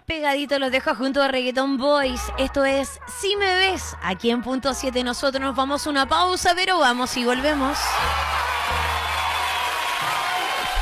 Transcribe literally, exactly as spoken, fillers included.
Pegadito los dejo junto a Reggaeton Boys. Esto es Si Me Ves, aquí en Punto siete. Nosotros nos vamos a una pausa, pero vamos y volvemos.